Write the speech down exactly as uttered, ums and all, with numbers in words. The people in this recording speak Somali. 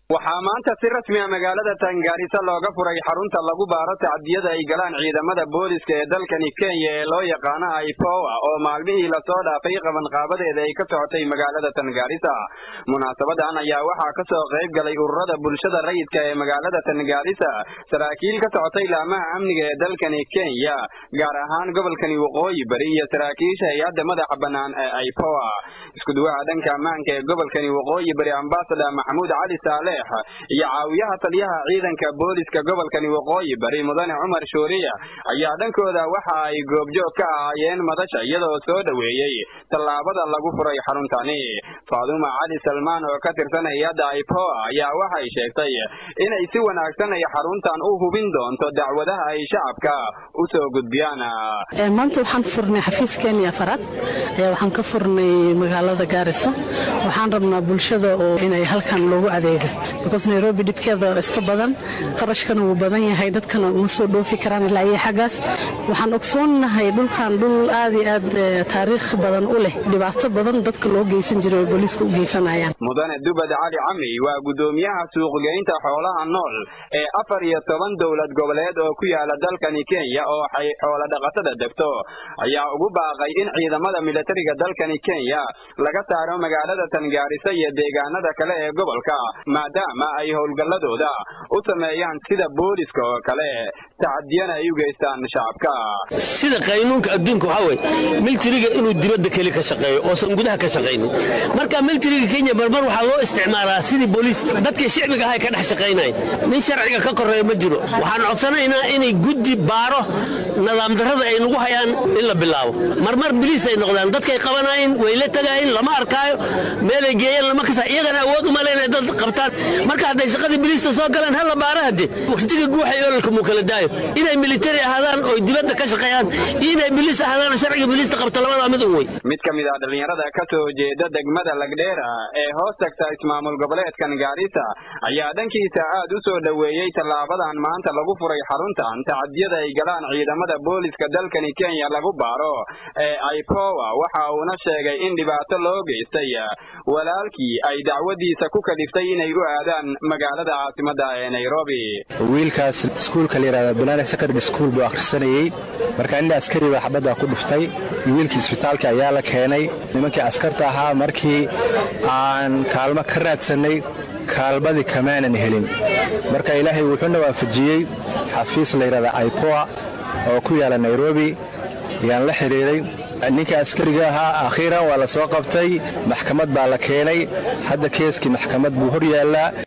waxaa maanta si rasmi ah magaalada Tangaarisa looga furay xarunta lagu baaro tacdiyada ay galaan ciidamada booliska ee dalkani Kenya ee loo yaqaan I P O A oo maalmihii la soo dhaafay qaban qaabadeeda ay ka socotay magaalada Tangaarisa. Munaasabadan ayaa waxaa ka soo qayb galay ururada bulshada rayidka ee magaalada Tangaarisa, saraakiil ka socotay laamaha amniga ee dalkani Kenya, gaar ahaan gobolkani Waqooyi Bari iyo saraakiisha hay'adda madaxa bannaan ee I P O A. Isku duwaha dhanka ammaanka ee gobolkani Waqooyi Bari Ambassador Maxamuud Cali Saale iyo caawiyaha taliyaha ciidanka booliska gobolkani Waqooyi Bari Mudane Cumar Shooriya ayaa dhankooda waxa ay goobjoog ka ahaayeen madasha iyadoo soo dhaweeyay tallaabada lagu furay xaruntani. Faaduma Cali Salmaan oo ka tirsan hay'adda I P O A ayaa waxay sheegtay inay si wanaagsan ay xaruntan u hubin doonto dacwadaha ay shacabka u soo gudbiyaan. maanta waxaan furnay xafiiskeena afraad ee waxaan ka furnay magaalada Gaarisa. waxaan rabnaa bulshada oo inay halkan loogu adeego because Nairobi dibkeeda iska badan, qarashkana uu badan yahay, dadkana ma soo dhoofi karaan ilaa ay xagaas. waxaan ogsoonahay dhulkan dhul aad iyo aad taariikh badan u leh, dhibaato badan dadka loo geysan jiray oo booliisku u geysanayaan. Mudane Dubad Cali Cami waa gudoomiyaha suuq-geynta xoolaha nool ee afar iyo toban dowlad goboleed oo ku yaala dalkani Kenya oo ay xoolo dhaqatada degto, ayaa ugu baaqay in ciidamada militariga dalkani Kenya laga saaro magaalada Tangaarisa iyo deegaanada kale ee gobolka maadaama ay howlgalladooda u sameeyaan sida booliska oo kale tacadiyana ay u geystaan shacabka. sida qaynuunka adduunka waxa way militariga inuu dibadda kale ka shaqeeyo oo san gudaha ka shaqeeynin. marka militariga Kenya barbar waxa loo isticmaalaa sidii booliis dadka shacbiga ay ka dhex shaqeynay nin sharciga ka koreeyo ma jiro. waxaan codsanaynaa inay guddi baaro nidaam darrada ay nagu hayaan in la bilaabo. marmar booliis ay noqdaan dadka ay qabanayeen way la tagayeen lama arkaayo meel ay geeyeen lama kasa iyagana awood u maleynay dad qabtaan. marka haday shaqada booliiska soo galaan hal baarahade waqtiga guuxay ololka mu kala daayo inay military ahaadaan oo dibadda ka shaqeeyaan inay booliis ahaadaan sharciga booliiska qabta labada mid way. mid kamid ah dhalinyarada ka soo jeeda degmada Lagdheera ee hoos tagta ismaamul goboleedkan Gaarisa ayaa dhankiisa aad u soo dhaweeyay tallaabadan maanta lagu furay xaruntan tacadiyada ay galaan ciidamada booliska dalkani Kenya lagu baaro ee I P O A. waxa uu na sheegay in dhibaato loo geystay walaalkii ay dacwadiisa ku kaliftay inay u aadaan magaalada caasimada ee Nairobi. wiilkaas iskuulka la yiraahdo Banana Secondary School buu akhrisanayay, marka in askari baa xabada ku dhuftay, wiilkii isbitaalka ayaa la keenay. nimankii askarta ahaa markii aan kaalmo ka raadsanay kaalmadii kamaanan helin, marka ilaahay wuxuu waafajiyay xafiis la yiraahdo I P O A oo ku yaala Nairobi. yaan la xiriiray ninka askariga ahaa, akhiiran waa la soo qabtay, maxkamad baa la keenay, hadda keeskii maxkamad buu hor yaalaa.